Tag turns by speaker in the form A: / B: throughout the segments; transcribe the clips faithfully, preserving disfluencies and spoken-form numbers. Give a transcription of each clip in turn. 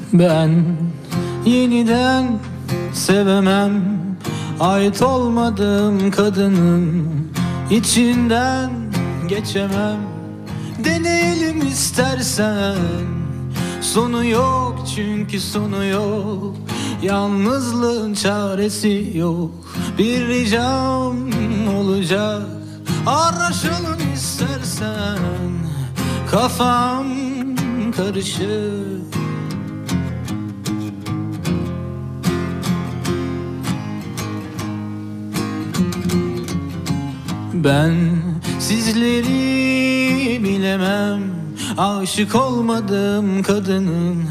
A: Ben yeniden sevemem, ait olmadığım kadının içinden geçemem. Deneyelim istersen, sonu yok çünkü sonu yok. Yalnızlığın çaresi yok. Bir ricam olacak, araşalım istersen. Kafam karışık. Ben sizleri bilemem, aşık olmadığım kadının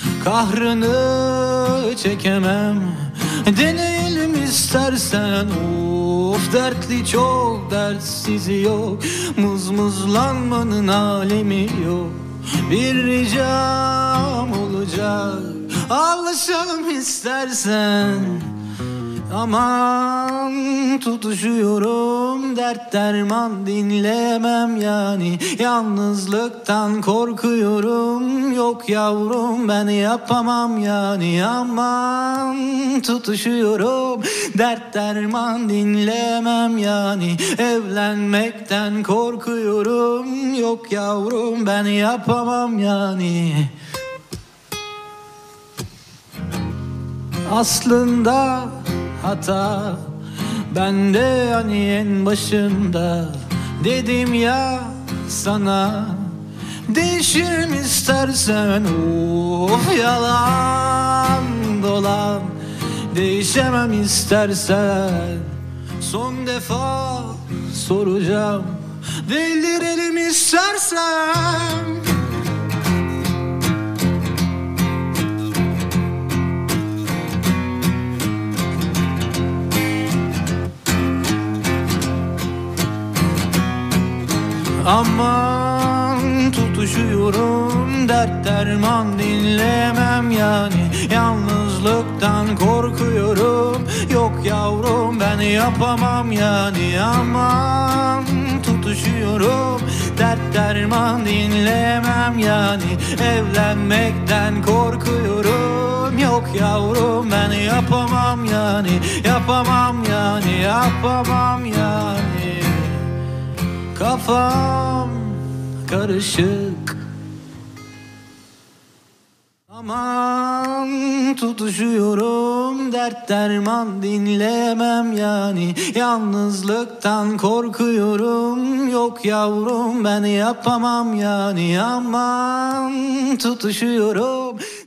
A: kahrını çekemem. Deneyelim istersen, of dertli çok dertsiz yok. Mızmızlanmanın alemi yok. Bir ricam olacak, alışalım istersen. Aman tutuşuyorum, dert derman dinlemem yani. Yalnızlıktan korkuyorum, yok yavrum ben yapamam yani. Aman tutuşuyorum, dert derman dinlemem yani. Evlenmekten korkuyorum, yok yavrum ben yapamam yani. Aslında hata bende, hani en başında dedim ya sana. Değişirim istersen, of yalan dolan. Değişemem istersen, son defa soracağım. Delirelim istersen. Aman tutuşuyorum, dert derman dinlemem yani. Yalnızlıktan korkuyorum, yok yavrum ben yapamam yani. Aman tutuşuyorum, dert derman dinlemem yani. Evlenmekten korkuyorum, yok yavrum ben yapamam yani. Yapamam yani, yapamam yani. Kafam karışık. Aman tutuşuyorum, dert derman dinlemem yani. Yalnızlıktan korkuyorum, yok yavrum ben yapamam yani. Aman tutuşuyorum.